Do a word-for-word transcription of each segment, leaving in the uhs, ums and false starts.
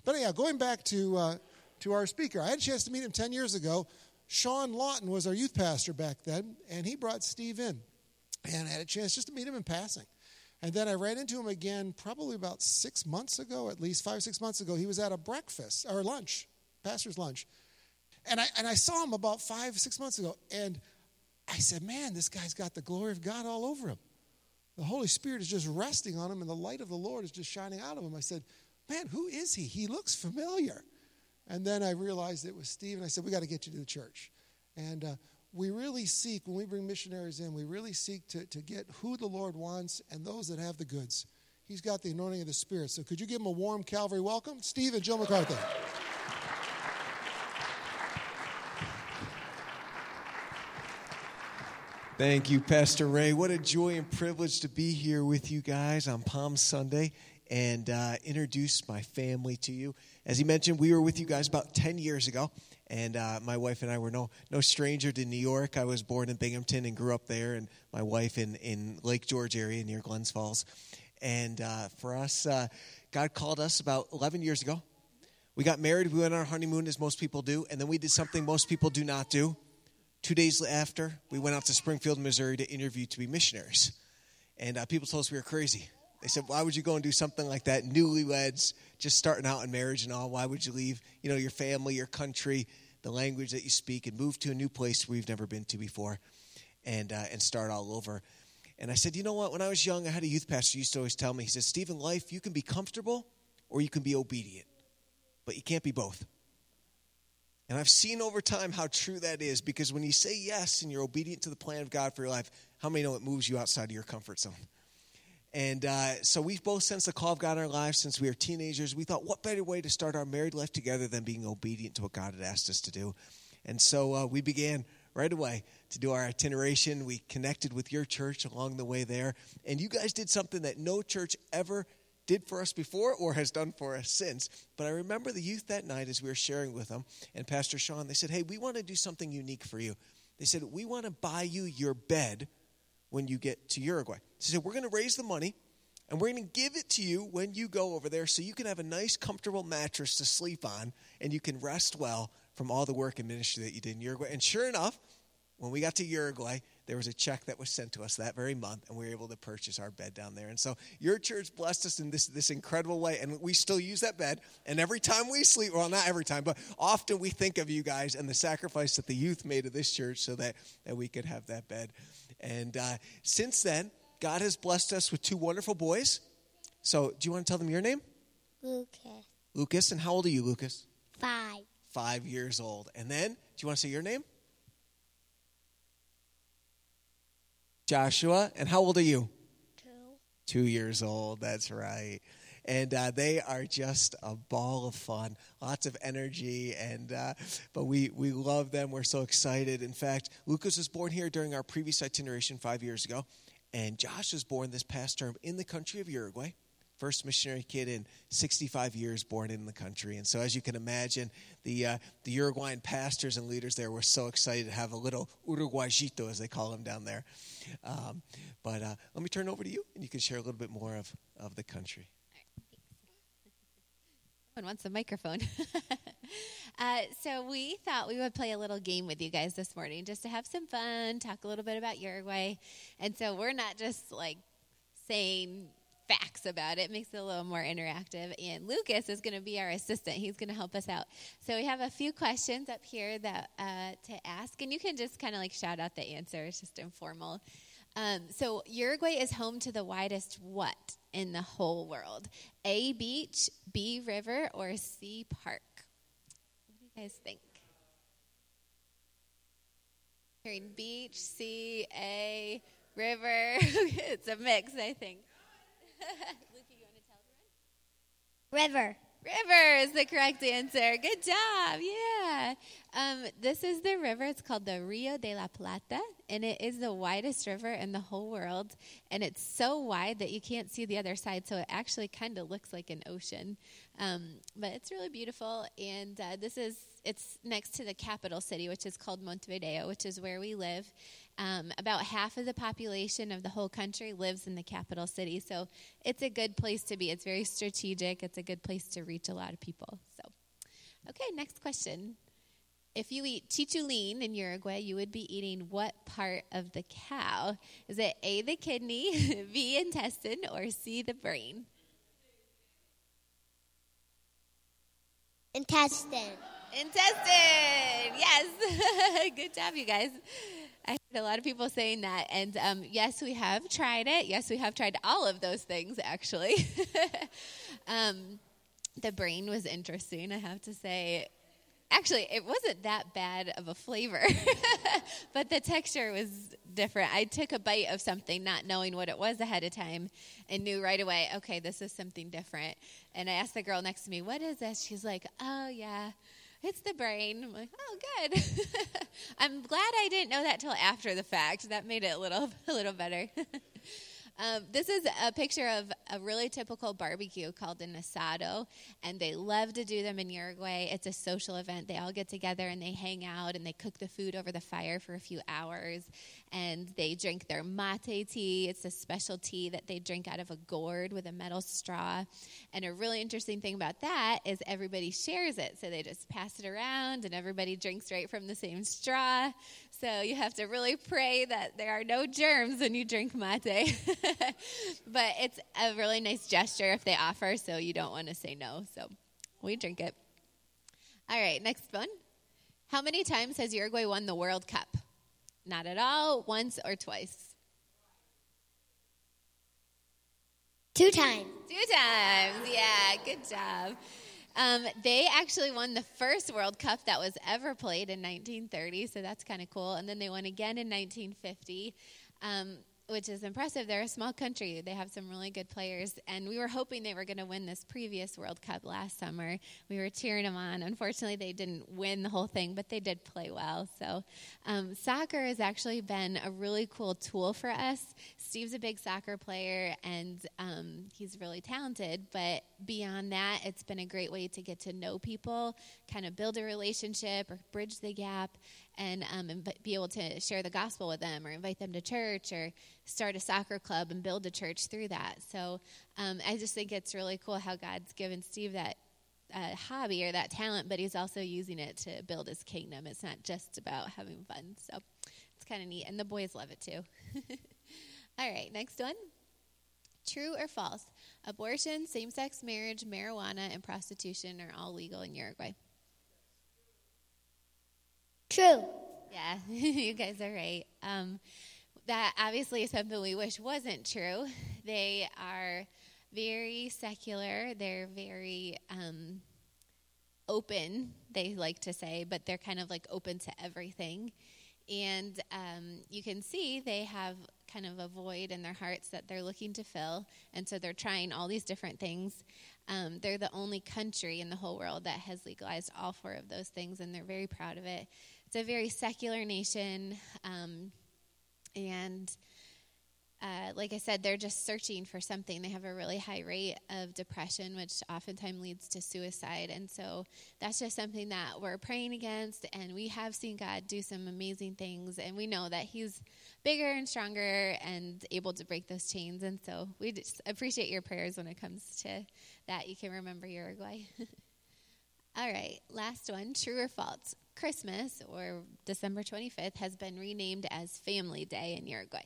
But anyhow, going back to uh, to our speaker, I had a chance to meet him ten years ago. Sean Lawton was our youth pastor back then, and he brought Steve in. And I had a chance just to meet him in passing. And then I ran into him again probably about six months ago, at least five, six months ago. He was at a breakfast, or lunch, pastor's lunch. And I and I saw him about five, six months ago. And I said, man, this guy's got the glory of God all over him. The Holy Spirit is just resting on him, and the light of the Lord is just shining out of him. I said, man, who is he? He looks familiar. And then I realized it was Steve, and I said, we got to get you to the church. And uh, we really seek, when we bring missionaries in, we really seek to, to get who the Lord wants and those that have the goods. He's got the anointing of the Spirit. So could you give him a warm Calvary welcome? Steve and Jill MacArthur. Thank you, Pastor Ray. What a joy and privilege to be here with you guys on Palm Sunday and uh, introduce my family to you. As he mentioned, we were with you guys about ten years ago, and uh, my wife and I were no no stranger to New York. I was born in Binghamton and grew up there, and my wife in, in Lake George area near Glens Falls. And uh, for us, uh, God called us about eleven years ago. We got married. We went on our honeymoon, as most people do, and then we did something most people do not do. Two days after, we went out to Springfield, Missouri to interview to be missionaries. And uh, people told us we were crazy. They said, why would you go and do something like that? Newlyweds, just starting out in marriage and all. Why would you leave, you know, your family, your country, the language that you speak, and move to a new place where you've never been to before and uh, and start all over? And I said, you know what? When I was young, I had a youth pastor who used to always tell me, he said, Steve, in life, you can be comfortable or you can be obedient, but you can't be both. And I've seen over time how true that is, because when you say yes and you're obedient to the plan of God for your life, how many know it moves you outside of your comfort zone? And uh, so we've both sensed the call of God in our lives since we were teenagers. We thought, what better way to start our married life together than being obedient to what God had asked us to do? And so uh, we began right away to do our itineration. We connected with your church along the way there. And you guys did something that no church ever did for us before or has done for us since. But I remember the youth that night as we were sharing with them, and Pastor Sean, they said, hey, we want to do something unique for you. They said, we want to buy you your bed when you get to Uruguay. They said, we're going to raise the money, and we're going to give it to you when you go over there so you can have a nice, comfortable mattress to sleep on, and you can rest well from all the work and ministry that you did in Uruguay. And sure enough, when we got to Uruguay, there was a check that was sent to us that very month, and we were able to purchase our bed down there. And so your church blessed us in this, this incredible way, and we still use that bed. And every time we sleep, well, not every time, but often we think of you guys and the sacrifice that the youth made of this church so that, that we could have that bed. And uh, since then, God has blessed us with two wonderful boys. So do you want to tell them your name? Lucas. Lucas. And how old are you, Lucas? Five. Five years old. And then, do you want to say your name? Joshua. And how old are you? Two. Two years old. That's right. And uh, they are just a ball of fun, lots of energy, and uh, but we, we love them. We're so excited. In fact, Lucas was born here during our previous itineration five years ago, and Josh was born this past term in the country of Uruguay. First missionary kid in sixty-five years born in the country. And so as you can imagine, the uh, the Uruguayan pastors and leaders there were so excited to have a little Uruguayito, as they call him down there. Um, but uh, let me turn over to you, and you can share a little bit more of, of the country. Someone wants a microphone. uh, so we thought we would play a little game with you guys this morning just to have some fun, talk a little bit about Uruguay. And so we're not just like saying facts about it. It makes it a little more interactive. And Lucas is going to be our assistant. He's going to help us out. So we have a few questions up here that uh, to ask. And you can just kind of like shout out the answer. It's just informal. Um, so Uruguay is home to the widest what in the whole world? A, beach, B, river, or C, park? What do you guys think? Hearing beach, C, A, river. It's a mix, I think. Lucy, you want to tell everyone? River. River is the correct answer. Good job. Yeah. Um, this is the river. It's called the Rio de la Plata, and it is the widest river in the whole world. And it's so wide that you can't see the other side, so it actually kind of looks like an ocean. Um, but it's really beautiful, and uh, this is it's next to the capital city, which is called Montevideo, which is where we live. Um, about half of the population of the whole country lives in the capital city. So it's a good place to be. It's very strategic. It's a good place to reach a lot of people. So, okay, next question. If you eat chichulin in Uruguay, you would be eating what part of the cow? Is it A, the kidney, B, intestine, or C, the brain? Intestine. Intestine. Yes. Good job, you guys. I heard a lot of people saying that. And um, yes, we have tried it. Yes, we have tried all of those things, actually. um, the brain was interesting, I have to say. Actually, it wasn't that bad of a flavor, but the texture was different. I took a bite of something not knowing what it was ahead of time and knew right away, okay, this is something different. And I asked the girl next to me, what is this? She's like, oh, yeah, it's the brain. I'm like, oh, good. I'm glad I didn't know that till after the fact. That made it a little, a little better. Um, this is a picture of a really typical barbecue called an asado, and they love to do them in Uruguay. It's a social event. They all get together and they hang out and they cook the food over the fire for a few hours, and they drink their mate tea. It's a special tea that they drink out of a gourd with a metal straw, and a really interesting thing about that is everybody shares it, so they just pass it around and everybody drinks right from the same straw. So you have to really pray that there are no germs when you drink mate. But it's a really nice gesture if they offer, so you don't want to say no. So we drink it. All right, next one. How many times has Uruguay won the World Cup? Not at all, once or twice? Two times. Two times, yeah, good job. Um, they actually won the first World Cup that was ever played in nineteen thirty, so that's kind of cool. And then they won again in nineteen fifty, um, which is impressive. They're a small country. They have some really good players, and we were hoping they were going to win this previous World Cup last summer. We were cheering them on. Unfortunately, they didn't win the whole thing, but they did play well. So um, soccer has actually been a really cool tool for us. Steve's a big soccer player, and um, he's really talented, but beyond that, it's been a great way to get to know people, kind of build a relationship or bridge the gap, and, um, and be able to share the gospel with them or invite them to church or start a soccer club and build a church through that. So um, I just think it's really cool how God's given Steve that uh, hobby or that talent, but he's also using it to build his kingdom. It's not just about having fun. So it's kind of neat, and the boys love it too. All right, next one. True or false? Abortion, same-sex marriage, marijuana, and prostitution are all legal in Uruguay. True. Yeah, you guys are right. Um, that obviously is something we wish wasn't true. They are very secular. They're very um, open, they like to say, but they're kind of like open to everything. And um, you can see they have kind of a void in their hearts that they're looking to fill. And so they're trying all these different things. Um, they're the only country in the whole world that has legalized all four of those things, and they're very proud of it. It's a very secular nation. Um, and uh, like I said, they're just searching for something. They have a really high rate of depression, which oftentimes leads to suicide. And so that's just something that we're praying against. And we have seen God do some amazing things. And we know that he's bigger and stronger and able to break those chains. And so we just appreciate your prayers when it comes to that. You can remember Uruguay. All right, last one, true or false? Christmas, or December twenty-fifth, has been renamed as Family Day in Uruguay.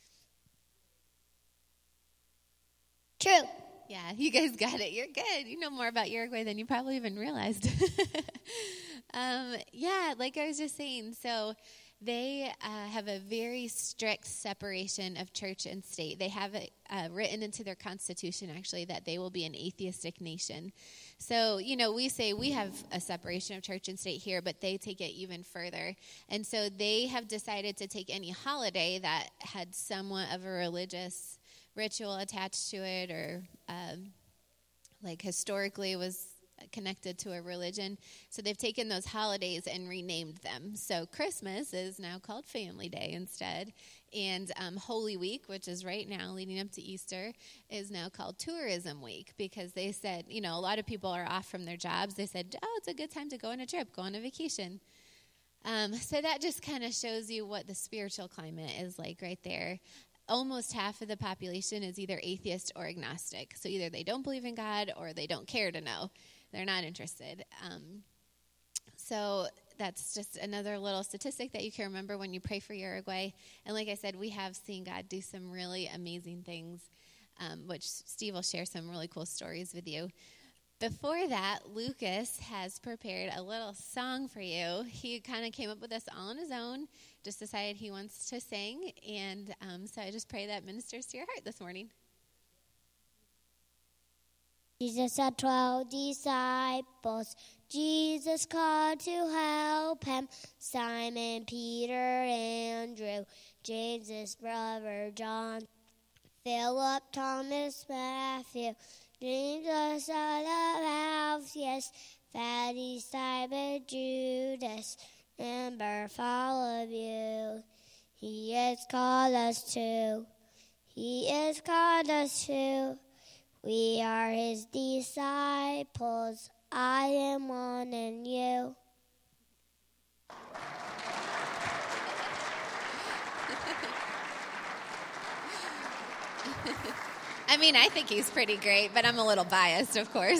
True. Yeah, you guys got it. You're good. You know more about Uruguay than you probably even realized. um, yeah, like I was just saying, so they uh, have a very strict separation of church and state. They have it uh, written into their constitution, actually, that they will be an atheistic nation. So, you know, we say we have a separation of church and state here, but they take it even further. And so they have decided to take any holiday that had somewhat of a religious ritual attached to it, or um, like historically was connected to a religion. So they've taken those holidays and renamed them. So Christmas is now called Family Day instead. And um, Holy Week, which is right now leading up to Easter, is now called Tourism Week, because they said, you know, a lot of people are off from their jobs. They said, oh, it's a good time to go on a trip, go on a vacation. Um, so that just kind of shows you what the spiritual climate is like right there. Almost half of the population is either atheist or agnostic. So either they don't believe in God or they don't care to know. They're not interested. Um, so that's just another little statistic that you can remember when you pray for Uruguay. And like I said, we have seen God do some really amazing things, um, which Steve will share some really cool stories with you. Before that, Lucas has prepared a little song for you. He kind of came up with this all on his own, just decided he wants to sing. And um, so I just pray that ministers to your heart this morning. Jesus had twelve disciples. Jesus called to help him Simon, Peter, Andrew, James, his brother John, Philip, Thomas, Matthew, James, the son of Alphaeus, Thaddeus, Simon, Judas, and Bartholomew. He has called us to. He has called us to. We are his disciples. I am one and you. I mean, I think he's pretty great, but I'm a little biased, of course.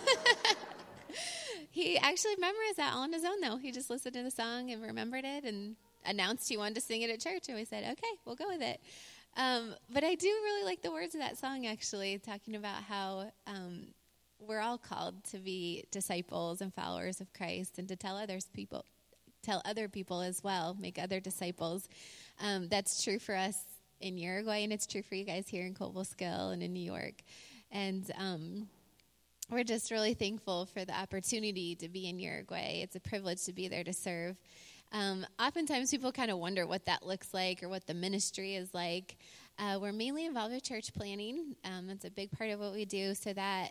He actually memorized that all on his own, though. He just listened to the song and remembered it and announced he wanted to sing it at church, and we said, okay, we'll go with it. Um, but I do really like the words of that song, actually, talking about how um, we're all called to be disciples and followers of Christ and to tell others people, tell other people as well, make other disciples. Um, that's true for us in Uruguay, and it's true for you guys here in Cobleskill and in New York. And um, we're just really thankful for the opportunity to be in Uruguay. It's a privilege to be there to serve. Um, oftentimes people kind of wonder what that looks like or what the ministry is like. Uh, we're mainly involved with church planning. Um, it's a big part of what we do. So that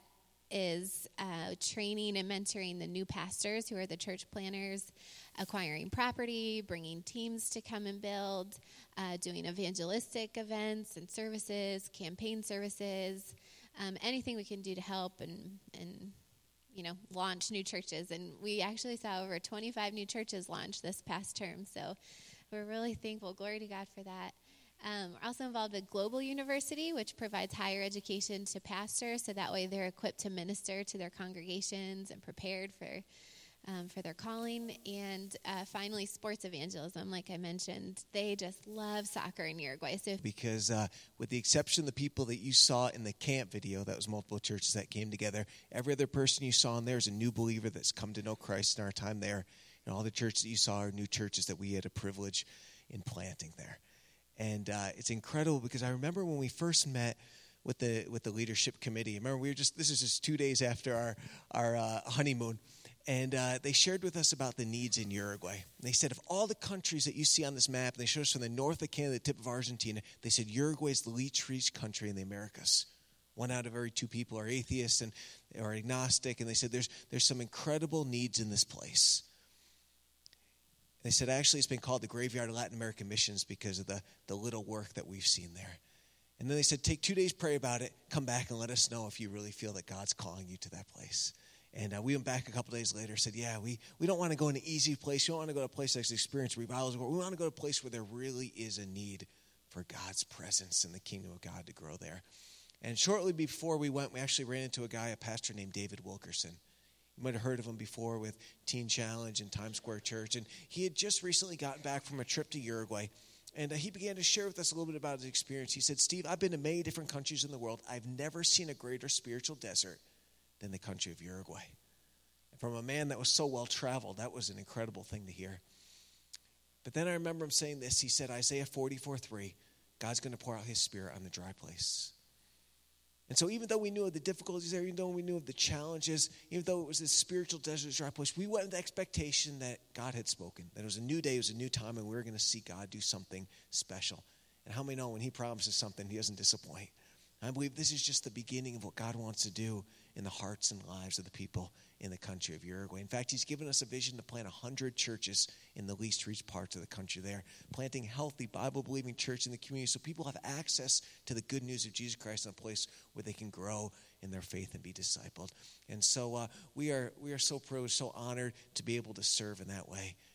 is uh, training and mentoring the new pastors who are the church planners, acquiring property, bringing teams to come and build, uh, doing evangelistic events and services, campaign services, um, anything we can do to help and and you know, launch new churches. And we actually saw over twenty-five new churches launch this past term. So we're really thankful. Glory to God for that. Um, we're also involved with Global University, which provides higher education to pastors. So that way they're equipped to minister to their congregations and prepared for um, for their calling. And uh, finally, sports evangelism, like I mentioned. They just love soccer in Uruguay. So Because uh, with the exception of the people that you saw in the camp video, that was multiple churches that came together, every other person you saw in there is a new believer that's come to know Christ in our time there. And all the churches that you saw are new churches that we had a privilege in planting there. And uh, it's incredible because I remember when we first met with the with the leadership committee. Remember, we were just this is just two days after our our uh, honeymoon, and uh, they shared with us about the needs in Uruguay. And they said of all the countries that you see on this map, and they showed us from the north of Canada, the tip of Argentina. They said Uruguay is the least reached country in the Americas. One out of every two people are atheists and or agnostic, and they said there's there's some incredible needs in this place. They said, actually, it's been called the graveyard of Latin American missions because of the, the little work that we've seen there. And then they said, take two days, pray about it, come back and let us know if you really feel that God's calling you to that place. And uh, we went back a couple days later and said, yeah, we, we don't want to go in an easy place. We don't want to go to a place that's experienced revivals. We want to go to a place where there really is a need for God's presence and the kingdom of God to grow there. And shortly before we went, we actually ran into a guy, a pastor named David Wilkerson. You might have heard of him before with Teen Challenge and Times Square Church. And he had just recently gotten back from a trip to Uruguay. And uh, he began to share with us a little bit about his experience. He said, Steve, I've been to many different countries in the world. I've never seen a greater spiritual desert than the country of Uruguay. And from a man that was so well-traveled, that was an incredible thing to hear. But then I remember him saying this. He said, Isaiah forty-four three, God's going to pour out his spirit on the dry place. And so even though we knew of the difficulties there, even though we knew of the challenges, even though it was this spiritual desert dry place, we went with the expectation that God had spoken, that it was a new day, it was a new time, and we were going to see God do something special. And how many know when he promises something, he doesn't disappoint? And I believe this is just the beginning of what God wants to do in the hearts and lives of the people in the country of Uruguay. In fact, he's given us a vision to plant one hundred churches in the least reached parts of the country there, planting healthy, Bible-believing church in the community so people have access to the good news of Jesus Christ in a place where they can grow in their faith and be discipled. And so uh, we are we are so privileged, so honored to be able to serve in that way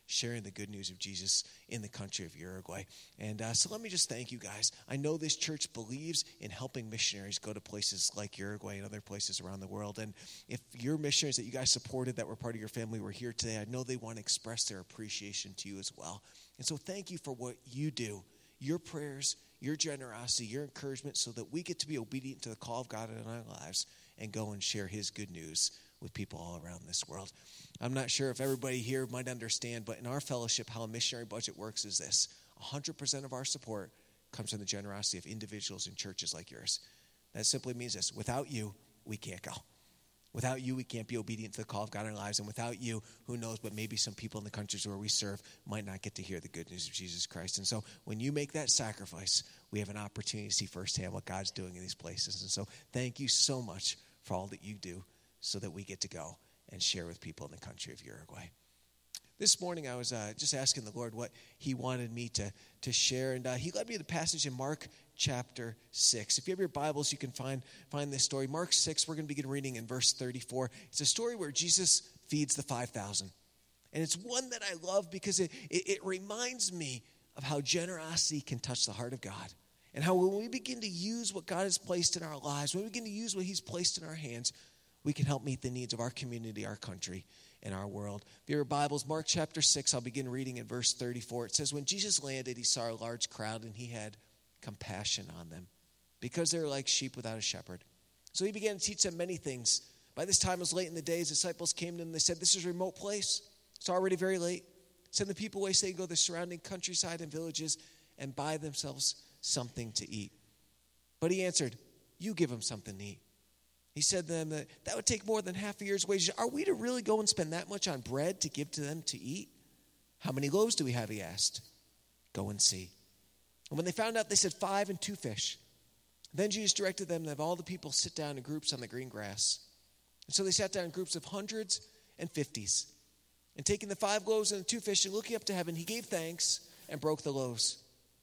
sharing the good news of Jesus in the country of Uruguay. And uh, so let me just thank you guys. I know this church believes in helping missionaries go to places like Uruguay and other places around the world. And if your missionaries that you guys supported that were part of your family were here today, I know they want to express their appreciation to you as well. And so thank you for what you do, your prayers, your generosity, your encouragement, so that we get to be obedient to the call of God in our lives and go and share his good news with people all around this world. I'm not sure if everybody here might understand, but in our fellowship, how a missionary budget works is this. one hundred percent of our support comes from the generosity of individuals in churches like yours. That simply means this. Without you, we can't go. Without you, we can't be obedient to the call of God in our lives. And without you, who knows, but maybe some people in the countries where we serve might not get to hear the good news of Jesus Christ. And so when you make that sacrifice, we have an opportunity to see firsthand what God's doing in these places. And so thank you so much for all that you do so that we get to go and share with people in the country of Uruguay. This morning I was uh, just asking the Lord what he wanted me to, to share, and uh, he led me to the passage in Mark chapter six. If you have your Bibles, you can find, find this story. Mark six, we're going to begin reading in verse thirty-four. It's a story where Jesus feeds the five thousand. And it's one that I love because it, it, it reminds me of how generosity can touch the heart of God. And how when we begin to use what God has placed in our lives, when we begin to use what he's placed in our hands, we can help meet the needs of our community, our country, and our world. If you have your Bibles, Mark chapter six, I'll begin reading in verse thirty-four. It says, when Jesus landed, he saw a large crowd, and he had compassion on them because they were like sheep without a shepherd. So he began to teach them many things. By this time, it was late in the day. His disciples came to him, and they said, this is a remote place. It's already very late. Send the people away, say, go to the surrounding countryside and villages and buy themselves something to eat. But he answered, you give them something to eat. He said to them that that would take more than half a year's wages. Are we to really go and spend that much on bread to give to them to eat? How many loaves do we have, he asked. Go and see. And when they found out, they said five and two fish. Then Jesus directed them to have all the people sit down in groups on the green grass. And so they sat down in groups of hundreds and fifties. And taking the five loaves and the two fish and looking up to heaven, he gave thanks and broke the loaves.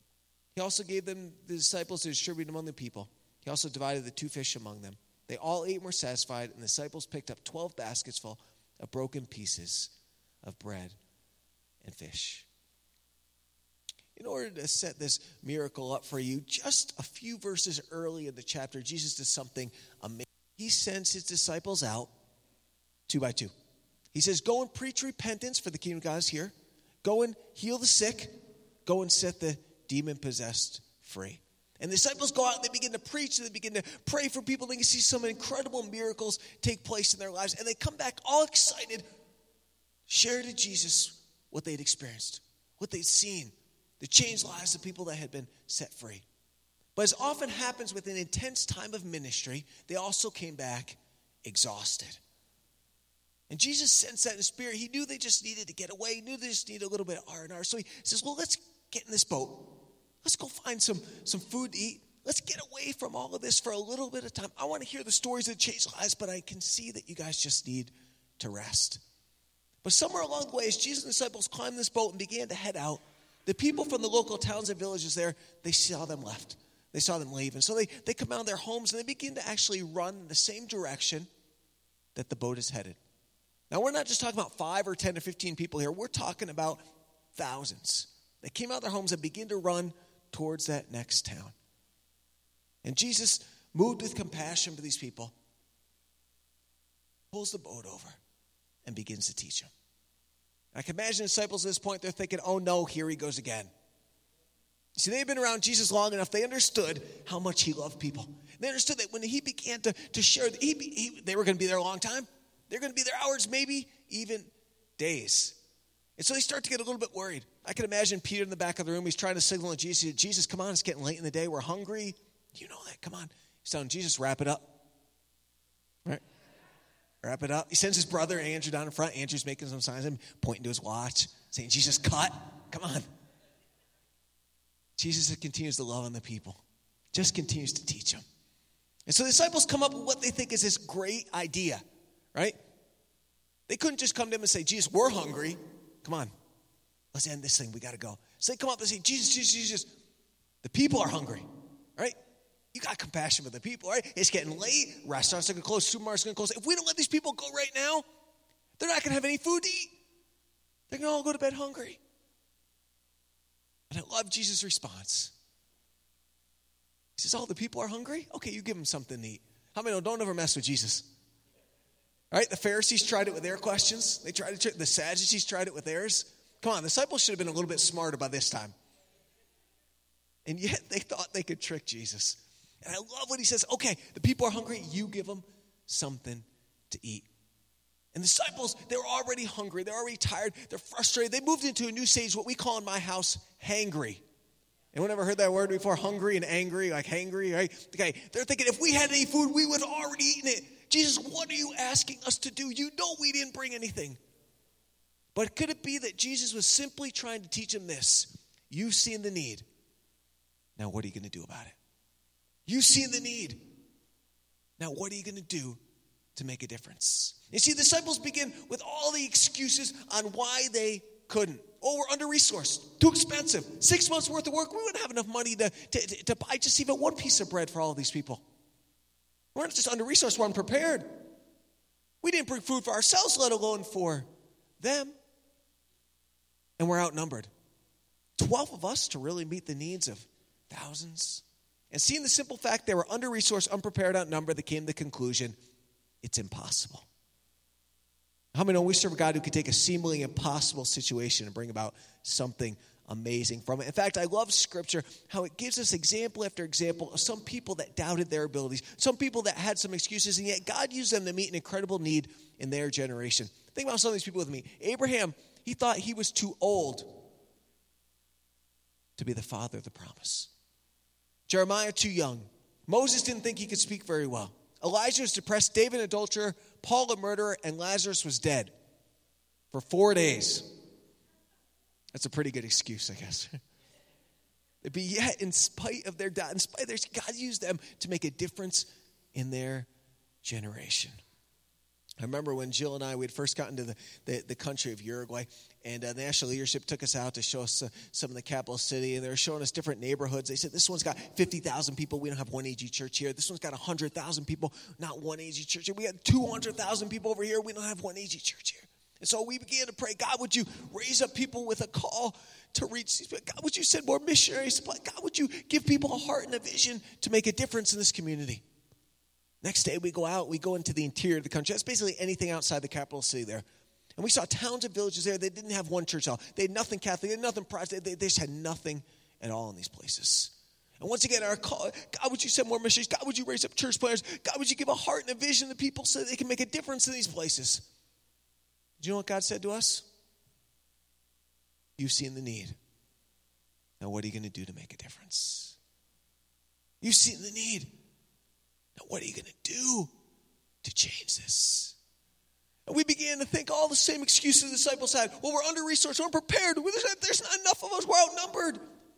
He also gave them the disciples to distribute among the people. He also divided the two fish among them. They all ate and were satisfied, and the disciples picked up twelve baskets full of broken pieces of bread and fish. In order to set this miracle up for you, just a few verses early in the chapter, Jesus does something amazing. He sends his disciples out two by two. He says, go and preach repentance, for the kingdom of God is here. Go and heal the sick. Go and set the demon-possessed free. And the disciples go out and they begin to preach and they begin to pray for people. They can see some incredible miracles take place in their lives. And they come back all excited, share to Jesus what they'd experienced, what they'd seen, the changed lives of people that had been set free. But as often happens with an intense time of ministry, they also came back exhausted. And Jesus sensed that in his spirit. He knew they just needed to get away. He knew they just needed a little bit of R and R. So he says, well, let's get in this boat. Let's go find some, some food to eat. Let's get away from all of this for a little bit of time. I want to hear the stories that change lives, but I can see that you guys just need to rest. But somewhere along the way, as Jesus and the disciples climbed this boat and began to head out, the people from the local towns and villages there, they saw them left. They saw them leave. And so they, they come out of their homes and they begin to actually run in the same direction that the boat is headed. Now, we're not just talking about five or ten or fifteen people here. We're talking about thousands. They came out of their homes and began to run towards that next town. And Jesus, moved with compassion for these people, pulls the boat over and begins to teach them. I can imagine the disciples at this point, they're thinking, oh no, here he goes again. See, they've been around Jesus long enough. They understood how much he loved people. They understood that when he began to, to share, he, he, they were going to be there a long time. They're going to be there hours, maybe even days. And so they start to get a little bit worried. I can imagine Peter in the back of the room. He's trying to signal to Jesus. He said, Jesus, come on, it's getting late in the day. We're hungry. You know that. Come on. He's telling Jesus, wrap it up. Right? Wrap it up. He sends his brother, Andrew, down in front. Andrew's making some signs, and pointing to his watch, saying, Jesus, cut. Come on. Jesus continues to love on the people. Just continues to teach them. And so the disciples come up with what they think is this great idea, right? They couldn't just come to him and say, Jesus, we're hungry. Come on. Let's end this thing. We got to go. So they come up and say, Jesus, Jesus, Jesus. The people are hungry, right? You got compassion for the people, right? It's getting late. Restaurants are going to close. Supermarkets are going to close. If we don't let these people go right now, they're not going to have any food to eat. They're going to all go to bed hungry. And I love Jesus' response. He says, oh, the people are hungry? Okay, you give them something to eat. How many know, don't ever mess with Jesus? All right, the Pharisees tried it with their questions. They tried to, the Sadducees tried it with theirs. Come on, the disciples should have been a little bit smarter by this time. And yet they thought they could trick Jesus. And I love what he says. Okay, the people are hungry. You give them something to eat. And the disciples, they were already hungry. They're already tired. They're frustrated. They moved into a new stage, what we call in my house, hangry. Anyone ever heard that word before? Hungry and angry, like hangry, right? Okay, they're thinking if we had any food, we would have already eaten it. Jesus, what are you asking us to do? You know we didn't bring anything. But could it be that Jesus was simply trying to teach them this? You've seen the need. Now what are you going to do about it? You've seen the need. Now what are you going to do to make a difference? You see, the disciples begin with all the excuses on why they couldn't. Oh, we're under-resourced, too expensive. Six months worth of work, we wouldn't have enough money to, to, to buy just even one piece of bread for all of these people. We're not just under-resourced, we're unprepared. We didn't bring food for ourselves, let alone for them. And we're outnumbered. Twelve of us to really meet the needs of thousands. And seeing the simple fact they were under-resourced, unprepared, outnumbered, they came to the conclusion, it's impossible. How many know we serve a God who could take a seemingly impossible situation and bring about something amazing from it? In fact, I love Scripture, how it gives us example after example of some people that doubted their abilities, some people that had some excuses, and yet God used them to meet an incredible need in their generation. Think about some of these people with me. Abraham, he thought he was too old to be the father of the promise. Jeremiah, too young. Moses didn't think he could speak very well. Elijah was depressed, David an adulterer, Paul a murderer, and Lazarus was dead for four days. That's a pretty good excuse, I guess. But yet, in spite of their doubt, in spite of their, God used them to make a difference in their generation. I remember when Jill and I, we had first gotten to the, the, the country of Uruguay, and uh, the national leadership took us out to show us uh, some of the capital city, and they were showing us different neighborhoods. They said, this one's got fifty thousand people. We don't have one A G church here. This one's got one hundred thousand people, not one A G church here. We got two hundred thousand people over here. We don't have one A G church here. And so we began to pray, God, would you raise up people with a call to reach these people? God, would you send more missionaries? God, would you give people a heart and a vision to make a difference in this community? Next day we go out, we go into the interior of the country. That's basically anything outside the capital city there. And we saw towns and villages there. They didn't have one church at all. They had nothing Catholic, they had nothing Protestant. They, they just had nothing at all in these places. And once again, our call, God, would you send more missionaries? God, would you raise up church planners? God, would you give a heart and a vision to people so that they can make a difference in these places? Do you know what God said to us? You've seen the need. Now what are you going to do to make a difference? You've seen the need. Now, what are you going to do to change this? And we began to think all the same excuses the disciples had. Well, we're under-resourced, we're unprepared. There's not enough of us. We're outnumbered.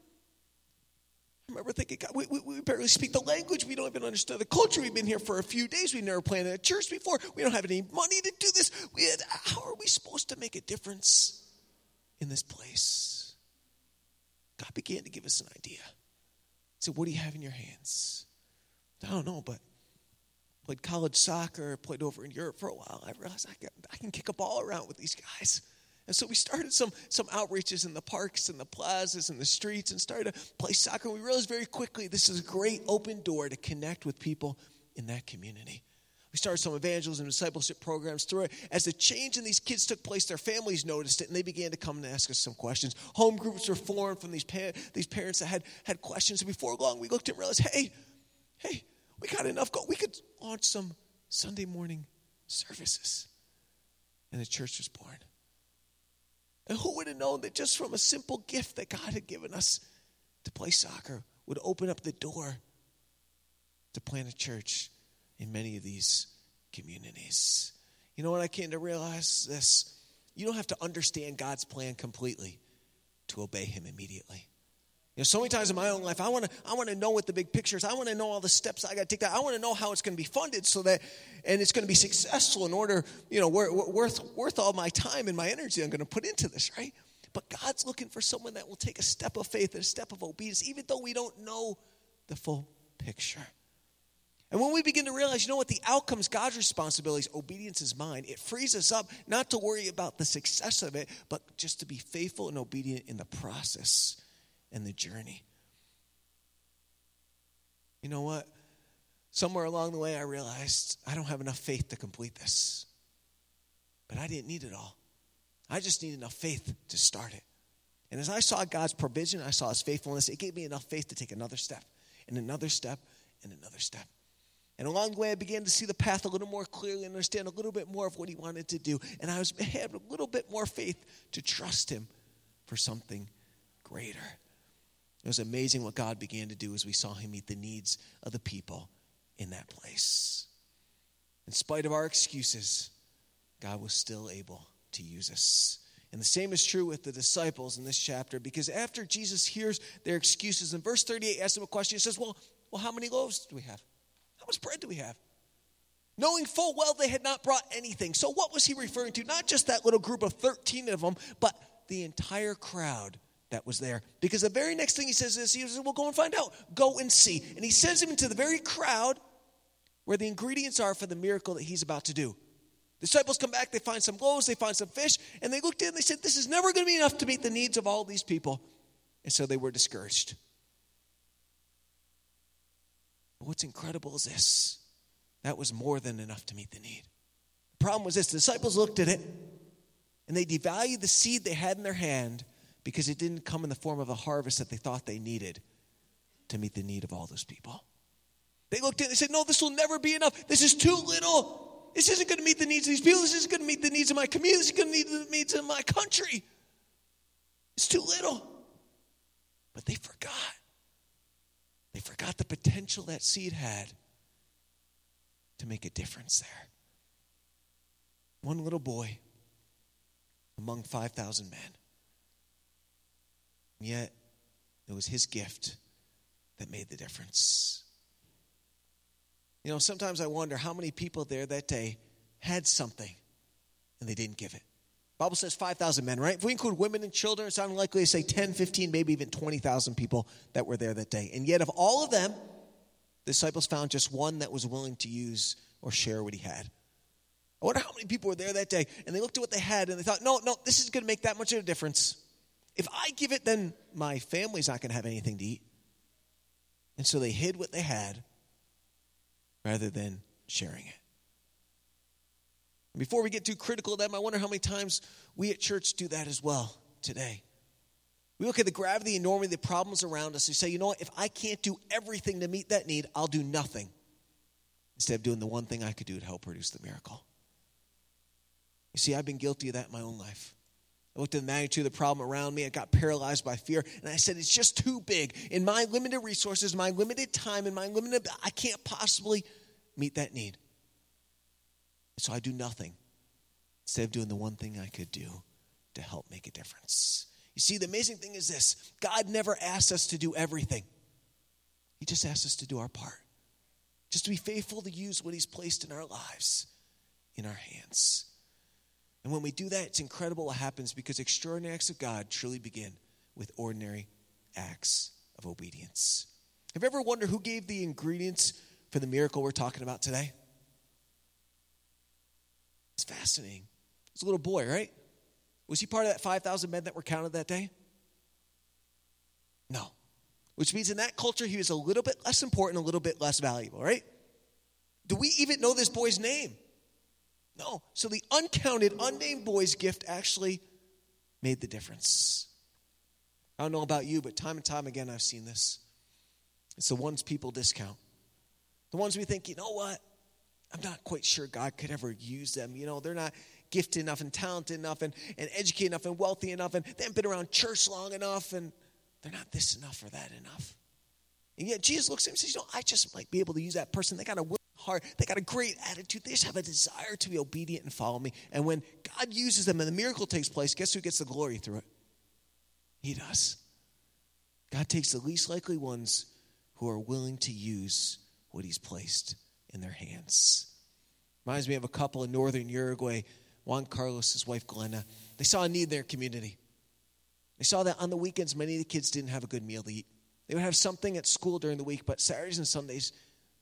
I remember thinking, God, we, we, we barely speak the language. We don't even understand the culture. We've been here for a few days. We've never planted a church before. We don't have any money to do this. We had, how are we supposed to make a difference in this place? God began to give us an idea. He said, what do you have in your hands? I don't know, but played college soccer, played over in Europe for a while. I realized I can, I can kick a ball around with these guys. And so we started some some outreaches in the parks and the plazas and the streets and started to play soccer. And we realized very quickly this is a great open door to connect with people in that community. We started some evangelism and discipleship programs through it. As the change in these kids took place, their families noticed it, and they began to come and ask us some questions. Home groups were formed from these, pa- these parents that had, had questions. And before long, we looked and realized, hey, hey, we got enough. Go. We could launch some Sunday morning services. And the church was born. And who would have known that just from a simple gift that God had given us to play soccer would open up the door to plant a church in many of these communities. You know what I came to realize? This. You don't have to understand God's plan completely to obey him immediately. You know, so many times in my own life, I want to I want to know what the big picture is. I want to know all the steps I got to take. That I want to know how it's going to be funded so that, and it's going to be successful in order, you know, worth worth all my time and my energy I'm going to put into this, right? But God's looking for someone that will take a step of faith and a step of obedience, even though we don't know the full picture. And when we begin to realize, you know what, the outcome is God's responsibility, obedience is mine, it frees us up not to worry about the success of it, but just to be faithful and obedient in the process and the journey. You know what? Somewhere along the way I realized I don't have enough faith to complete this. But I didn't need it all. I just need enough faith to start it. And as I saw God's provision, I saw his faithfulness, it gave me enough faith to take another step, and another step, and another step. And along the way, I began to see the path a little more clearly and understand a little bit more of what he wanted to do. And I was had a little bit more faith to trust him for something greater. It was amazing what God began to do as we saw him meet the needs of the people in that place. In spite of our excuses, God was still able to use us. And the same is true with the disciples in this chapter, because after Jesus hears their excuses, in verse thirty-eight, asks them a question. He says, well, well, how many loaves do we have? How much bread do we have? Knowing full well they had not brought anything. So what was he referring to? Not just that little group of thirteen of them, but the entire crowd that was there. Because the very next thing he says is, he says, well, go and find out. Go and see. And he sends him into the very crowd where the ingredients are for the miracle that he's about to do. The disciples come back, they find some loaves, they find some fish, and they looked in and they said, this is never going to be enough to meet the needs of all these people. And so they were discouraged. But what's incredible is this. That was more than enough to meet the need. The problem was this. The disciples looked at it, and they devalued the seed they had in their hand because it didn't come in the form of a harvest that they thought they needed to meet the need of all those people. They looked at it and they said, no, this will never be enough. This is too little. This isn't going to meet the needs of these people. This isn't going to meet the needs of my community. This is going to meet the needs of my country. It's too little. But they forgot. They forgot the potential that seed had to make a difference there. One little boy among five thousand men. And yet, it was his gift that made the difference. You know, sometimes I wonder how many people there that day had something and they didn't give it. The Bible says five thousand men, right? If we include women and children, it's unlikely to say ten, fifteen, maybe even twenty thousand people that were there that day. And yet of all of them, the disciples found just one that was willing to use or share what he had. I wonder how many people were there that day, and they looked at what they had, and they thought, no, no, this is going to make that much of a difference. If I give it, then my family's not going to have anything to eat. And so they hid what they had rather than sharing it. And before we get too critical of them, I wonder how many times we at church do that as well today. We look at the gravity and enormity of the problems around us and say, you know what, if I can't do everything to meet that need, I'll do nothing. Instead of doing the one thing I could do to help produce the miracle. You see, I've been guilty of that in my own life. I looked at the magnitude of the problem around me. I got paralyzed by fear. And I said, it's just too big. In my limited resources, my limited time, and my limited, I can't possibly meet that need. So I do nothing instead of doing the one thing I could do to help make a difference. You see, the amazing thing is this. God never asked us to do everything. He just asked us to do our part. Just to be faithful to use what he's placed in our lives, in our hands. And when we do that, it's incredible what happens, because extraordinary acts of God truly begin with ordinary acts of obedience. Have you ever wondered who gave the ingredients for the miracle we're talking about today? It's fascinating. It's a little boy, right? Was he part of that five thousand men that were counted that day? No. Which means in that culture, he was a little bit less important, a little bit less valuable, right? Do we even know this boy's name? No. So the uncounted, unnamed boy's gift actually made the difference. I don't know about you, but time and time again, I've seen this. It's the ones people discount. The ones we think, you know what? I'm not quite sure God could ever use them. You know, they're not gifted enough and talented enough and, and educated enough and wealthy enough, and they haven't been around church long enough, and they're not this enough or that enough. And yet Jesus looks at him and says, you know, I just might be able to use that person. They got a willing heart. They got a great attitude. They just have a desire to be obedient and follow me. And when God uses them and the miracle takes place, guess who gets the glory through it? He does. God takes the least likely ones who are willing to use what he's placed in their hands. Reminds me of a couple in northern Uruguay, Juan Carlos, his wife Glenna. They saw a need in their community. They saw that on the weekends, many of the kids didn't have a good meal to eat. They would have something at school during the week, but Saturdays and Sundays,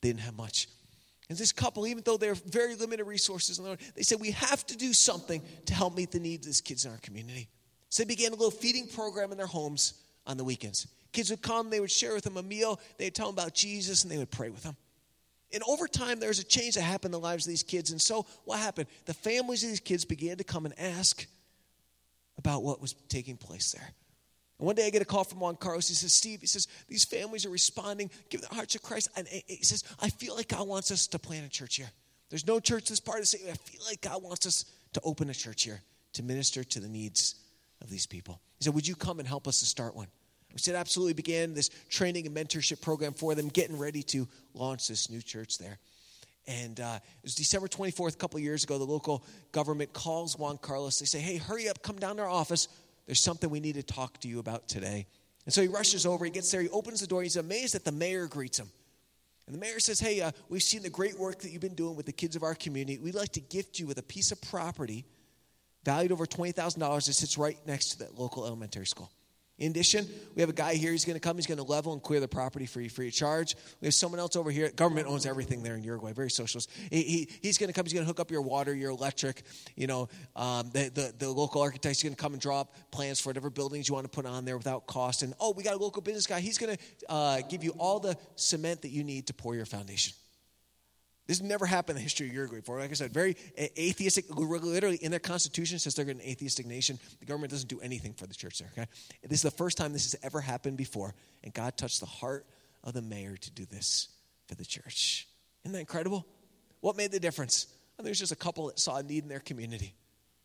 they didn't have much. And this couple, even though they're very limited resources, they said, we have to do something to help meet the needs of these kids in our community. So they began a little feeding program in their homes on the weekends. Kids would come, they would share with them a meal, they'd tell them about Jesus, and they would pray with them. And over time, there was a change that happened in the lives of these kids. And so what happened? The families of these kids began to come and ask about what was taking place there. And one day I get a call from Juan Carlos. He says, Steve, he says, these families are responding, giving their hearts to Christ. And he says, I feel like God wants us to plant a church here. There's no church this part of the city. I feel like God wants us to open a church here to minister to the needs of these people. He said, would you come and help us to start one? We said, absolutely. Began this training and mentorship program for them, getting ready to launch this new church there. And uh, it was December twenty-fourth, a couple of years ago, the local government calls Juan Carlos. They say, hey, hurry up, come down to our office. There's something we need to talk to you about today. And so he rushes over, he gets there, he opens the door, he's amazed that the mayor greets him. And the mayor says, hey, uh, we've seen the great work that you've been doing with the kids of our community. We'd like to gift you with a piece of property valued over twenty thousand dollars that sits right next to that local elementary school. In addition, we have a guy here, he's going to come, he's going to level and clear the property for you free of charge. We have someone else over here, government owns everything there in Uruguay, very socialist. He, he, he's going to come, he's going to hook up your water, your electric, you know, um, the, the, the local architect's going to come and draw up plans for whatever buildings you want to put on there without cost. And, oh, we got a local business guy, he's going to uh, give you all the cement that you need to pour your foundation. This has never happened in the history of Uruguay before. Like I said, very atheistic, literally in their constitution says they're an atheistic nation. The government doesn't do anything for the church there, okay? This is the first time this has ever happened before, and God touched the heart of the mayor to do this for the church. Isn't that incredible? What made the difference? And there's just a couple that saw a need in their community.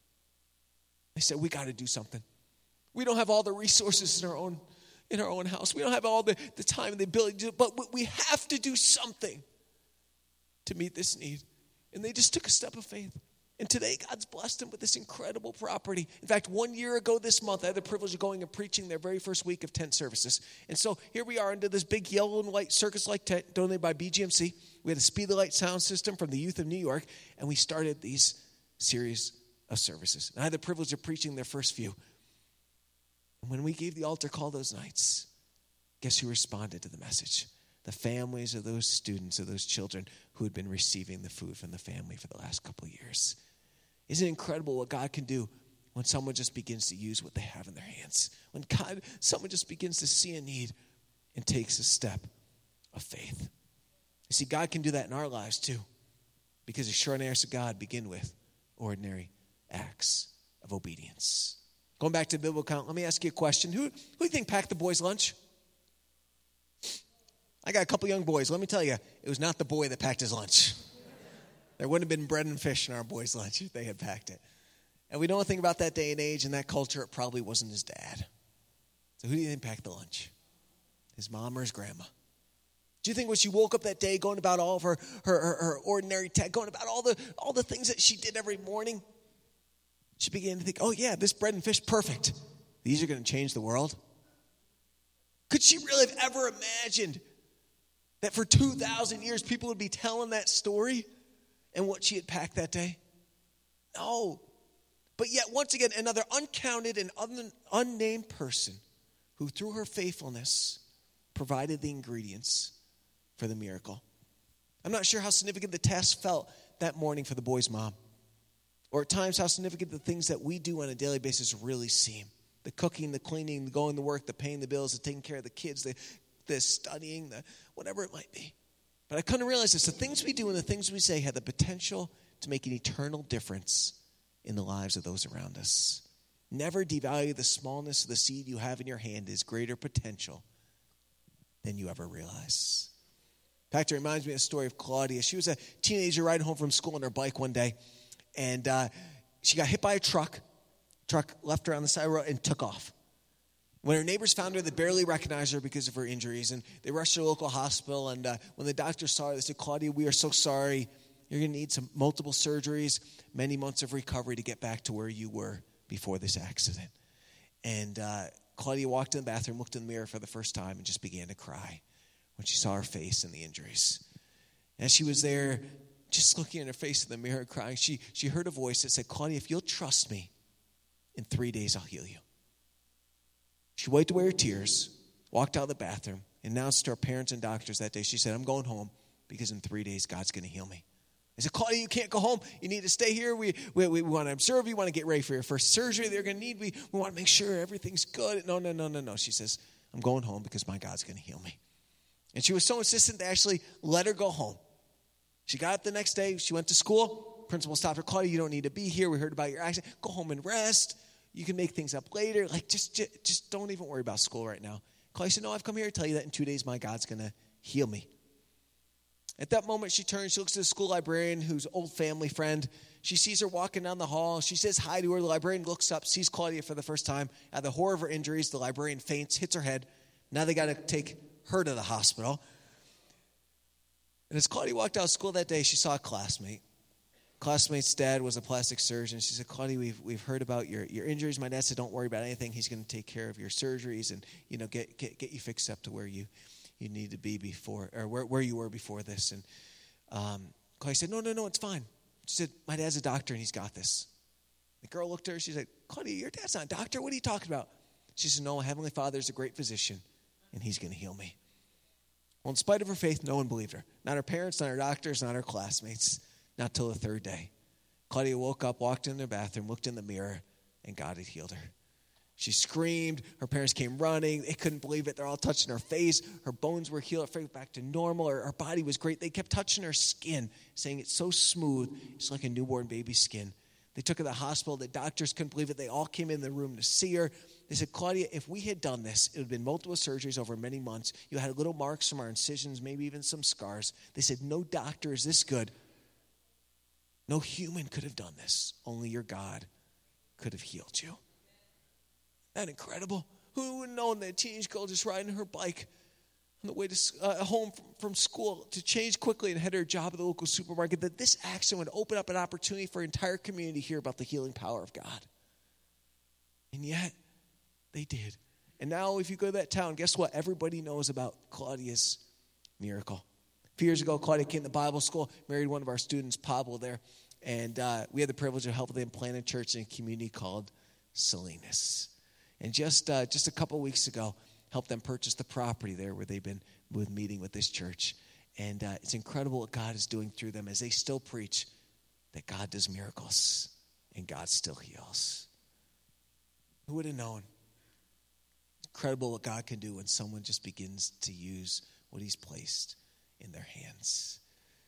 They said, we got to do something. We don't have all the resources in our own in our own house. We don't have all the, the time and the ability to do it, but we have to do something to meet this need. And they just took a step of faith. And today, God's blessed them with this incredible property. In fact, one year ago this month, I had the privilege of going and preaching their very first week of tent services. And so here we are under this big yellow and white circus-like tent donated by B G M C. We had a Speed the Light sound system from the youth of New York, and we started these series of services. And I had the privilege of preaching their first few. And when we gave the altar call those nights, guess who responded to the message? The families of those students, of those children who had been receiving the food from the family for the last couple of years. Isn't it incredible what God can do when someone just begins to use what they have in their hands? When God, someone just begins to see a need and takes a step of faith. You see, God can do that in our lives too, because the short answers to God begin with ordinary acts of obedience. Going back to the biblical account, let me ask you a question. Who, who do you think packed the boys' lunch? I got a couple young boys. Let me tell you, it was not the boy that packed his lunch. There wouldn't have been bread and fish in our boys' lunch if they had packed it. And we know anything about that day and age and that culture, it probably wasn't his dad. So who do you think packed the lunch? His mom or his grandma? Do you think when she woke up that day, going about all of her her, her, her ordinary tech, going about all the all the things that she did every morning, she began to think, oh yeah, this bread and fish, perfect. These are going to change the world? Could she really have ever imagined that for two thousand years people would be telling that story and what she had packed that day? No. But yet, once again, another uncounted and un- unnamed person who, through her faithfulness, provided the ingredients for the miracle. I'm not sure how significant the task felt that morning for the boy's mom, or at times how significant the things that we do on a daily basis really seem. The cooking, the cleaning, the going to work, the paying the bills, the taking care of the kids, the, the studying, the whatever it might be. But I couldn't realize this. The things we do and the things we say have the potential to make an eternal difference in the lives of those around us. Never devalue the smallness of the seed you have in your hand is greater potential than you ever realize. In fact, it reminds me of the story of Claudia. She was a teenager riding home from school on her bike one day, and uh, she got hit by a truck. Truck left her on the side of the road and took off. When her neighbors found her, they barely recognized her because of her injuries, and they rushed her to a local hospital, and uh, when the doctors saw her, they said, Claudia, we are so sorry. You're going to need some multiple surgeries, many months of recovery to get back to where you were before this accident. And uh, Claudia walked in the bathroom, looked in the mirror for the first time, and just began to cry when she saw her face and the injuries. As she was there, just looking in her face in the mirror, crying, she, she heard a voice that said, Claudia, if you'll trust me, in three days I'll heal you. She wiped away her tears, walked out of the bathroom, announced to her parents and doctors that day, she said, I'm going home. because in three days, God's going to heal me. I said, Claudia, you can't go home. You need to stay here. We, we, we want to observe you. We want to get ready for your first surgery they're going to need. We, we want to make sure everything's good. No, no, no, no, no. She says, I'm going home because my God's going to heal me. And she was so insistent they actually let her go home. She got up the next day. She went to school. Principal stopped her. Claudia, you don't need to be here. We heard about your accident. Go home and rest. You can make things up later. Like, just, just, just don't even worry about school right now. Claudia said, no, I've come here to tell you that in two days my God's going to heal me. At that moment, she turns, she looks at the school librarian, who's an old family friend. She sees her walking down the hall. She says hi to her. The librarian looks up, sees Claudia for the first time. At the horror of her injuries, the librarian faints, hits her head. Now they got to take her to the hospital. And as Claudia walked out of school that day, she saw a classmate. Classmate's dad was a plastic surgeon. She said, Claudia, we've we've heard about your, your injuries. My dad said, don't worry about anything. He's going to take care of your surgeries and, you know, get get, get you fixed up to where you, you need to be before, or where, where you were before this. And um, Claudia said, no, no, no, it's fine. She said, my dad's a doctor and he's got this. The girl looked at her. She said, Claudia, your dad's not a doctor. What are you talking about? She said, no, Heavenly Father's a great physician and he's going to heal me. Well, in spite of her faith, no one believed her. Not her parents, not her doctors, not her classmates. Not till the third day. Claudia woke up, walked in the bathroom, looked in the mirror, and God had healed her. She screamed. Her parents came running. They couldn't believe it. They're all touching her face. Her bones were healed, back to normal. Her, her body was great. They kept touching her skin, saying it's so smooth. It's like a newborn baby's skin. They took her to the hospital. The doctors couldn't believe it. They all came in the room to see her. They said, Claudia, if we had done this, it would have been multiple surgeries over many months. You had little marks from our incisions, maybe even some scars. They said, no doctor is this good. No human could have done this. Only your God could have healed you. Isn't that incredible? Who would have known that a teenage girl just riding her bike on the way to uh, home from, from school to change quickly and head to her job at the local supermarket, that this accident would open up an opportunity for an entire community to hear about the healing power of God. And yet, they did. And now if you go to that town, guess what? Everybody knows about Claudia's miracle. A few years ago, Claudia came to Bible school, married one of our students, Pablo, there. And uh, we had the privilege of helping them plant a church in a community called Salinas. And just uh, just a couple weeks ago, helped them purchase the property there where they've been with meeting with this church. And uh, it's incredible what God is doing through them as they still preach that God does miracles and God still heals. Who would have known? Incredible what God can do when someone just begins to use what he's placed in their hands.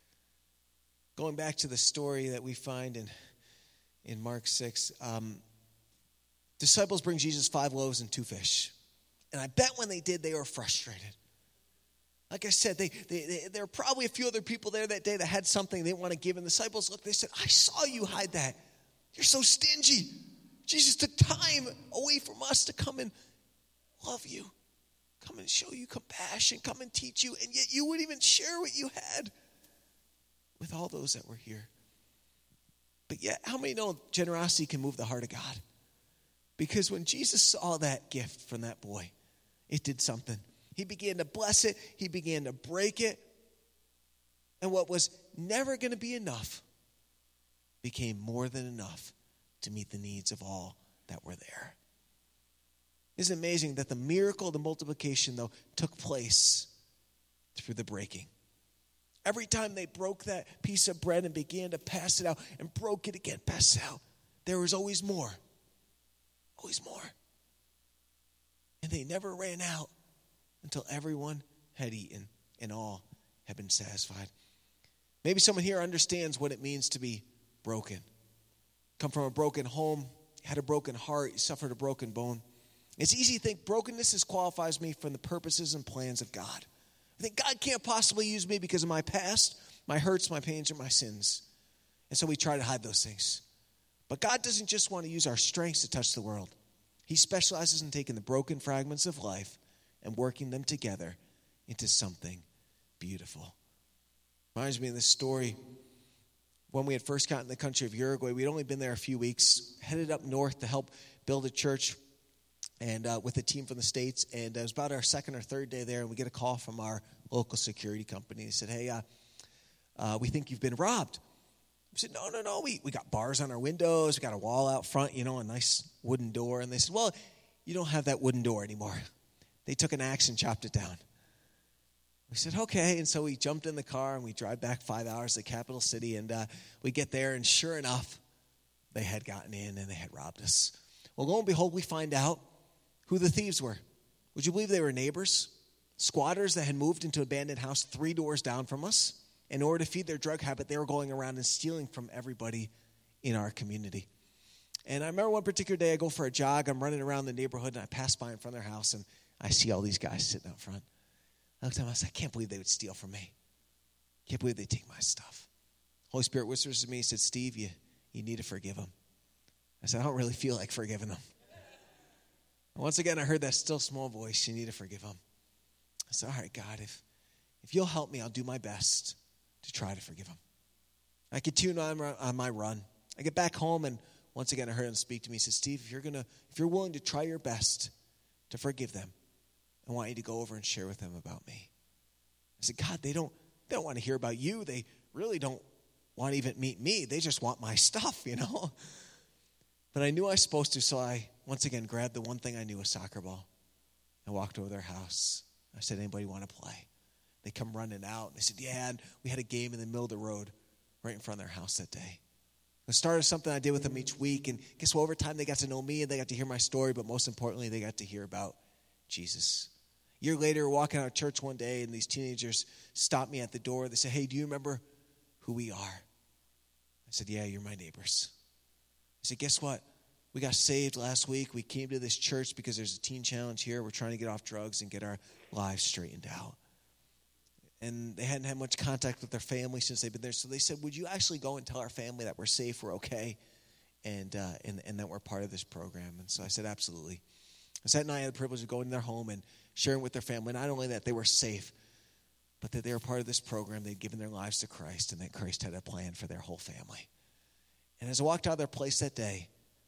Going back to the story that we find in, in Mark six, um, disciples bring Jesus five loaves and two fish. And I bet when they did, they were frustrated. Like I said, they, they, they, there were probably a few other people there that day that had something they didn't want to give. And the disciples looked, they said, I saw you hide that. You're so stingy. Jesus took time away from us to come and love you. Come and show you compassion. Come and teach you. And yet you wouldn't even share what you had with all those that were here. But yet, how many know generosity can move the heart of God? Because when Jesus saw that gift from that boy, it did something. He began to bless it. He began to break it. And what was never going to be enough became more than enough to meet the needs of all that were there. Isn't it amazing that the miracle of the multiplication, though, took place through the breaking? Every time they broke that piece of bread and began to pass it out and broke it again, pass it out, there was always more. Always more. And they never ran out until everyone had eaten and all had been satisfied. Maybe someone here understands what it means to be broken. Come from a broken home, had a broken heart, you suffered a broken bone. It's easy to think brokenness disqualifies me from the purposes and plans of God. I think God can't possibly use me because of my past, my hurts, my pains, or my sins. And so we try to hide those things. But God doesn't just want to use our strengths to touch the world. He specializes in taking the broken fragments of life and working them together into something beautiful. Reminds me of this story. When we had first gotten in the country of Uruguay, we'd only been there a few weeks, headed up north to help build a church and uh, with a team from the States. And it was about our second or third day there, and we get a call from our local security company. They said, hey, uh, uh, we think you've been robbed. We said, no, no, no. We, we got bars on our windows. We got a wall out front, you know, a nice wooden door. And they said, well, you don't have that wooden door anymore. They took an axe and chopped it down. We said, okay. And so we jumped in the car and we drive back five hours to the capital city. And uh, we get there, and sure enough, they had gotten in and they had robbed us. Well, lo and behold, we find out who the thieves were. Would you believe they were neighbors? Squatters that had moved into an abandoned house three doors down from us. In order to feed their drug habit, they were going around and stealing from everybody in our community. And I remember one particular day, I go for a jog. I'm running around the neighborhood, and I pass by in front of their house, and I see all these guys sitting out front. I looked at them, I said, I can't believe they would steal from me. I can't believe they'd take my stuff. Holy Spirit whispers to me, he said, Steve, you, you need to forgive them. I said, I don't really feel like forgiving them. And once again, I heard that still small voice, you need to forgive them. I said, all right, God, if, if you'll help me, I'll do my best to try to forgive them. I continue on, on my run. I get back home, and once again, I heard him speak to me. He said, Steve, if you're gonna, if you're willing to try your best to forgive them, I want you to go over and share with them about me. I said, God, they don't, they don't want to hear about you. They really don't want to even meet me. They just want my stuff, you know. But I knew I was supposed to, so I, once again, grabbed the one thing I knew, a soccer ball. I walked over their house. I said, anybody want to play? They come running out. And they said, yeah, and we had a game in the middle of the road right in front of their house that day. It started something I did with them each week. And guess what? Over time, they got to know me, and they got to hear my story. But most importantly, they got to hear about Jesus. A year later, we're walking out of church one day, and these teenagers stopped me at the door. They said, hey, do you remember who we are? I said, yeah, you're my neighbors. He said, guess what? We got saved last week. We came to this church because there's a teen challenge here. We're trying to get off drugs and get our lives straightened out. And they hadn't had much contact with their family since they've been there. So they said, would you actually go and tell our family that we're safe, we're okay, and uh, and, and that we're part of this program? And so I said, absolutely. So that night, I had the privilege of going to their home and sharing with their family, not only that they were safe, but that they were part of this program. They'd given their lives to Christ, and that Christ had a plan for their whole family. And as I walked out of their place that day,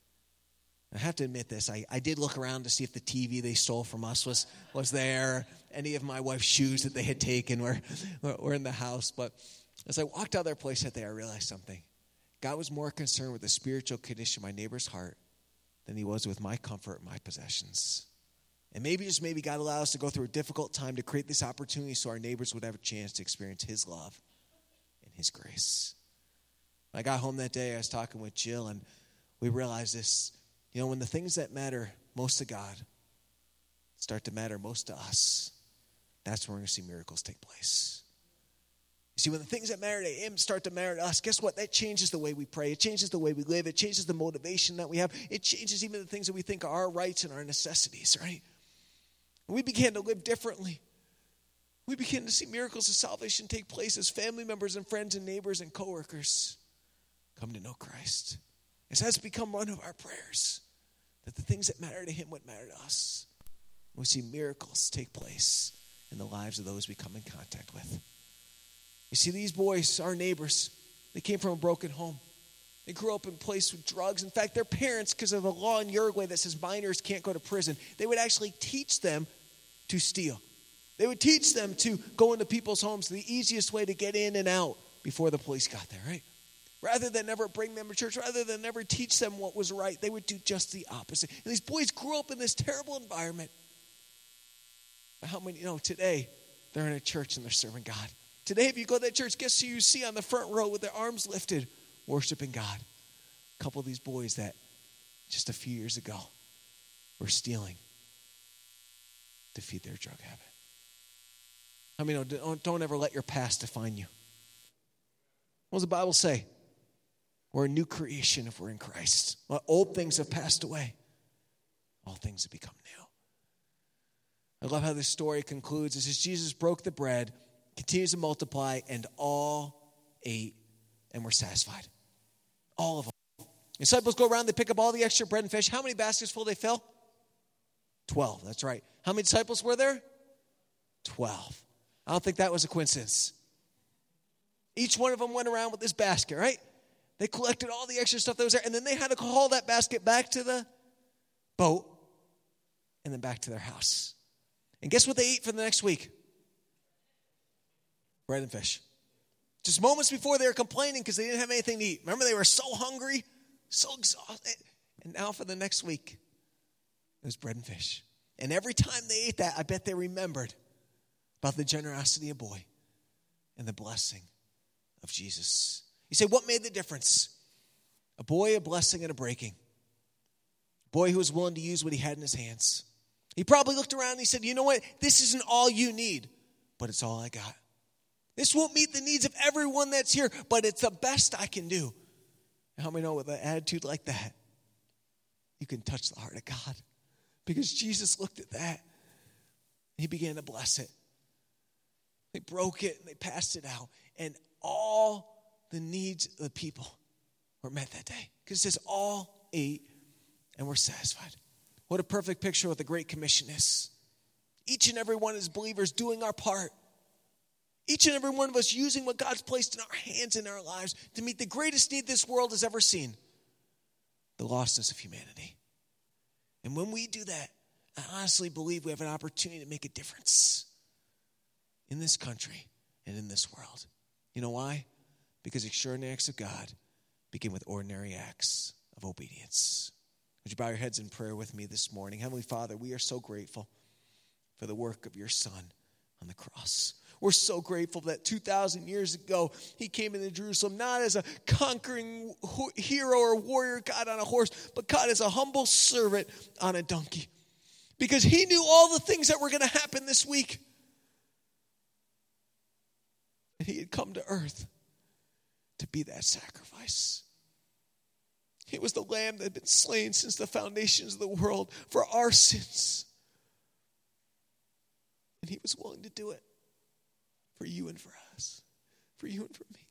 I have to admit this, I, I did look around to see if the T V they stole from us was, was there. Any of my wife's shoes that they had taken were, were in the house. But as I walked out of their place that day, I realized something. God was more concerned with the spiritual condition of my neighbor's heart than he was with my comfort and my possessions. And maybe, just maybe, God allowed us to go through a difficult time to create this opportunity so our neighbors would have a chance to experience his love and his grace. When I got home that day, I was talking with Jill, and we realized this. You know, when the things that matter most to God start to matter most to us, that's when we're going to see miracles take place. You see, when the things that matter to him start to matter to us, guess what? That changes the way we pray. It changes the way we live. It changes the motivation that we have. It changes even the things that we think are our rights and our necessities, right? We began to live differently. We began to see miracles of salvation take place as family members and friends and neighbors and coworkers come to know Christ. It has become one of our prayers that the things that matter to him would matter to us. We see miracles take place in the lives of those we come in contact with. You see, these boys, our neighbors, they came from a broken home. They grew up in a place with drugs. In fact, their parents, because of a law in Uruguay that says minors can't go to prison, they would actually teach them to steal. They would teach them to go into people's homes, the easiest way to get in and out before the police got there, right? Rather than ever bring them to church, rather than ever teach them what was right, they would do just the opposite. And these boys grew up in this terrible environment. But how many, you know, today they're in a church and they're serving God. Today, if you go to that church, guess who you see on the front row with their arms lifted, worshiping God? A couple of these boys that just a few years ago were stealing to feed their drug habit. I mean, don't, don't ever let your past define you. What does the Bible say? We're a new creation if we're in Christ. Well, old things have passed away. All things have become new. I love how this story concludes. It says, Jesus broke the bread, continues to multiply, and all ate and were satisfied. All of them. The disciples go around, they pick up all the extra bread and fish. How many baskets full they fill? Twelve, that's right. How many disciples were there? Twelve. I don't think that was a coincidence. Each one of them went around with this basket, right? They collected all the extra stuff that was there, and then they had to haul that basket back to the boat and then back to their house. And guess what they ate for the next week? Bread and fish. Just moments before they were complaining because they didn't have anything to eat. Remember, they were so hungry, so exhausted. And now for the next week, it was bread and fish. And every time they ate that, I bet they remembered about the generosity of a boy and the blessing of Jesus. You say, what made the difference? A boy, a blessing, and a breaking. A boy who was willing to use what he had in his hands. He probably looked around and he said, you know what? This isn't all you need, but it's all I got. This won't meet the needs of everyone that's here, but it's the best I can do. And how many know with an attitude like that, you can touch the heart of God? Because Jesus looked at that and he began to bless it. They broke it and they passed it out. And all the needs of the people were met that day. Because it says all ate and were satisfied. What a perfect picture of what the Great Commission is. Each and every one as believers doing our part. Each and every one of us using what God's placed in our hands and our lives to meet the greatest need this world has ever seen. The lostness of humanity. And when we do that, I honestly believe we have an opportunity to make a difference in this country and in this world. You know why? Because extraordinary acts of God begin with ordinary acts of obedience. Would you bow your heads in prayer with me this morning? Heavenly Father, we are so grateful for the work of your Son on the cross. We're so grateful that two thousand years ago, he came into Jerusalem not as a conquering hero or warrior, God, on a horse, but God as a humble servant on a donkey. Because he knew all the things that were going to happen this week. And he had come to earth to be that sacrifice. He was the lamb that had been slain since the foundations of the world for our sins. And he was willing to do it for you and for us, for you and for me.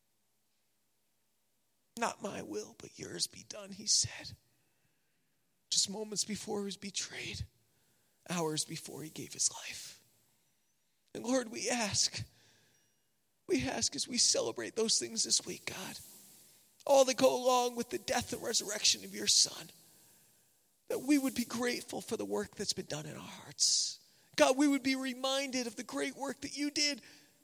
Not my will, but yours be done, he said. Just moments before he was betrayed, hours before he gave his life. And Lord, we ask, we ask as we celebrate those things this week, God, all that go along with the death and resurrection of your Son, that we would be grateful for the work that's been done in our hearts. God, we would be reminded of the great work that you did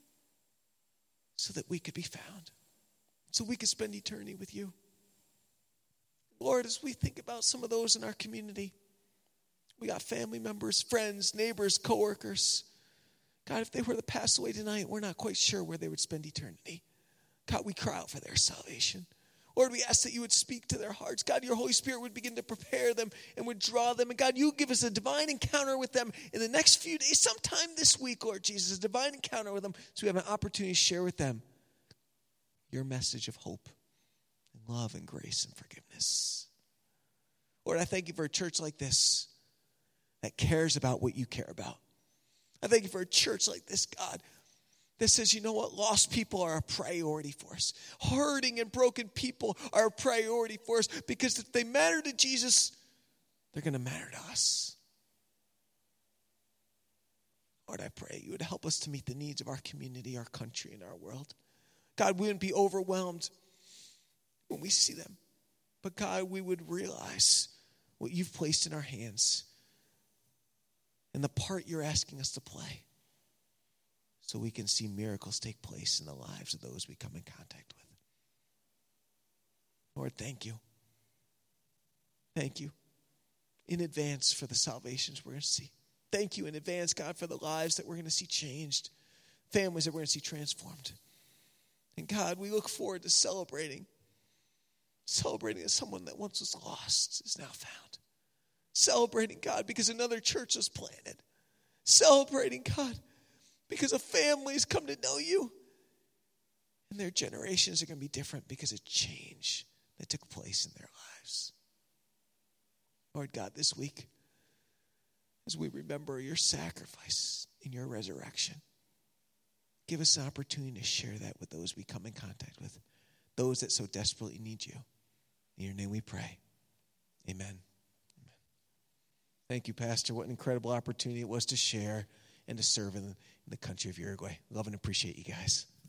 so that we could be found, so we could spend eternity with you. Lord, as we think about some of those in our community, we got family members, friends, neighbors, coworkers. God, if they were to pass away tonight, we're not quite sure where they would spend eternity. God, we cry out for their salvation. Lord, we ask that you would speak to their hearts. God, your Holy Spirit would begin to prepare them and would draw them. And God, you give us a divine encounter with them in the next few days, sometime this week, Lord Jesus, a divine encounter with them so we have an opportunity to share with them your message of hope and love and grace and forgiveness. Lord, I thank you for a church like this that cares about what you care about. I thank you for a church like this, God, that says, you know what, lost people are a priority for us. Hurting and broken people are a priority for us because if they matter to Jesus, they're going to matter to us. Lord, I pray you would help us to meet the needs of our community, our country, and our world. God, we wouldn't be overwhelmed when we see them. But God, we would realize what you've placed in our hands and the part you're asking us to play so we can see miracles take place in the lives of those we come in contact with. Lord, thank you. Thank you in advance for the salvations we're going to see. Thank you in advance, God, for the lives that we're going to see changed, families that we're going to see transformed. And God, we look forward to celebrating, celebrating as someone that once was lost is now found. Celebrating, God, because another church was planted. Celebrating, God, because a family has come to know you. And their generations are going to be different because of change that took place in their lives. Lord God, this week, as we remember your sacrifice and your resurrection, give us an opportunity to share that with those we come in contact with, those that so desperately need you. In your name we pray. Amen. Amen. Thank you, Pastor. What an incredible opportunity it was to share and to serve in the country of Uruguay. Love and appreciate you guys.